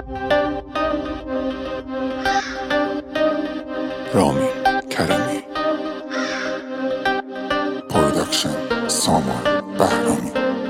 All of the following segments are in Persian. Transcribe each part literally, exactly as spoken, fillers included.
رامین کرمی پروداکشن سامان بهرامی.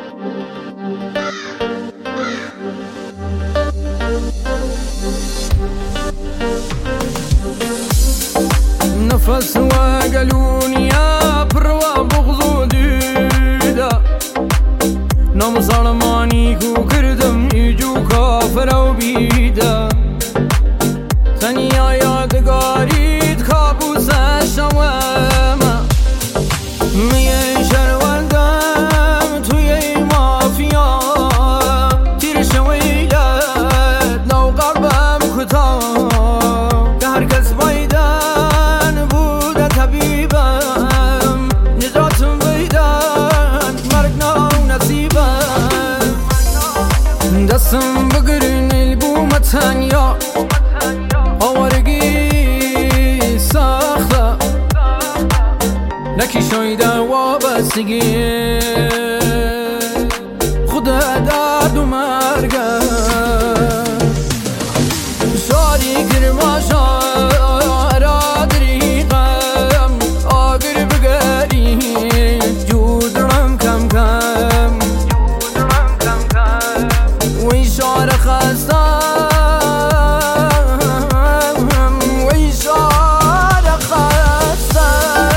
نفس وقلوني بروا بغضو ديدا نام ظلماني كو كردم يجو كافر و بيدا ثانية يادگاريد كابوس شوامه ميه شروندم توی مافیا تیر شویلت لو قلبم کتا که هرکس بایدن بوده طبیبم نجاتم بیدن مرگ نو نصیبم دستم بگرین البوم تنیا آوارگی ساخته نکی شایده وابستگی خدا درد و مرگه شاری کرما شارا دریقم آگر بگری جودرم کم کم وی شار خستم وی شار خستم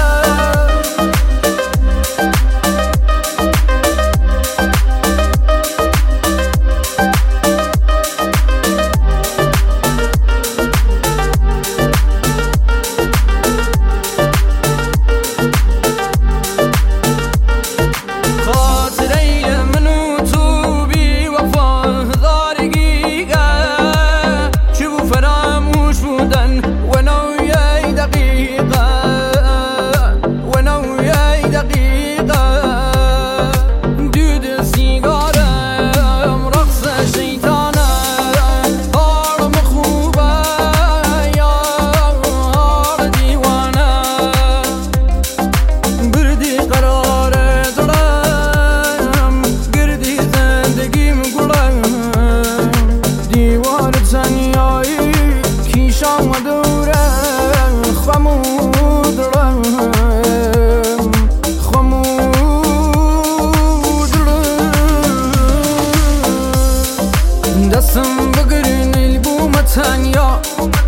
دستم بگرین البوم تنیا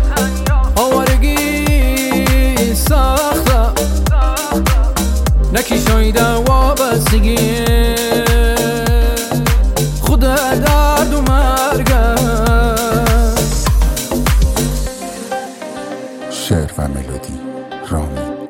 آوارگی ساخته نکی شایده وابستگی خدا درد و مرگه. شعر و ملودی رامین